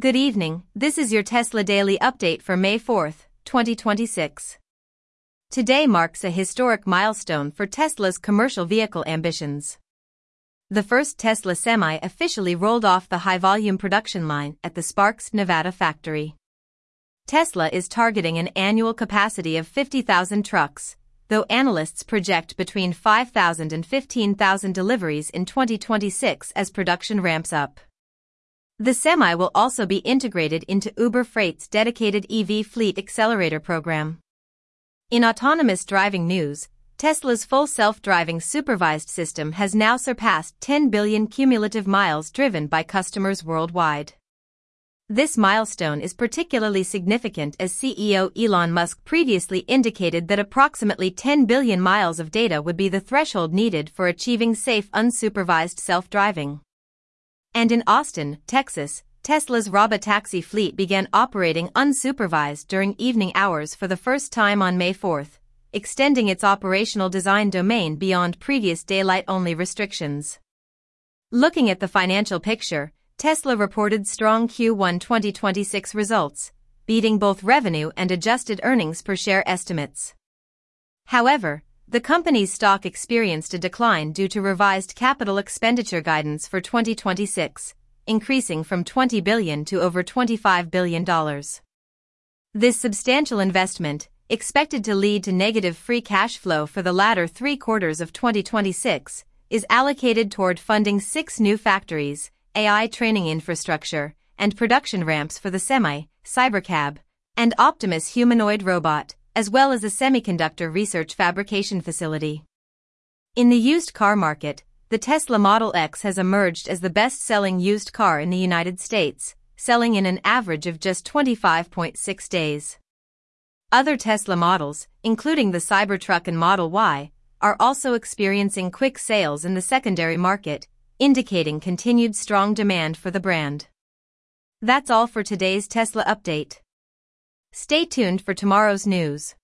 Good evening, this is your Tesla Daily Update for May 4, 2026. Today marks a historic milestone for Tesla's commercial vehicle ambitions. The first Tesla Semi officially rolled off the high-volume production line at the Sparks, Nevada factory. Tesla is targeting an annual capacity of 50,000 trucks, though analysts project between 5,000 and 15,000 deliveries in 2026 as production ramps up. The Semi will also be integrated into Uber Freight's dedicated EV Fleet Accelerator program. In autonomous driving news, Tesla's full self-driving supervised system has now surpassed 10 billion cumulative miles driven by customers worldwide. This milestone is particularly significant as CEO Elon Musk previously indicated that approximately 10 billion miles of data would be the threshold needed for achieving safe unsupervised self-driving. And in Austin, Texas, Tesla's robotaxi fleet began operating unsupervised during evening hours for the first time on May 4, extending its operational design domain beyond previous daylight-only restrictions. Looking at the financial picture, Tesla reported strong Q1 2026 results, beating both revenue and adjusted earnings per share estimates. However, the company's stock experienced a decline due to revised capital expenditure guidance for 2026, increasing from $20 billion to over $25 billion. This substantial investment, expected to lead to negative free cash flow for the latter 3 quarters of 2026, is allocated toward funding 6 new factories, AI training infrastructure, and production ramps for the Semi, Cybercab, and Optimus humanoid robot, as well as a semiconductor research fabrication facility. In the used car market, the Tesla Model X has emerged as the best-selling used car in the United States, selling in an average of just 25.6 days. Other Tesla models, including the Cybertruck and Model Y, are also experiencing quick sales in the secondary market, indicating continued strong demand for the brand. That's all for today's Tesla update. Stay tuned for tomorrow's news.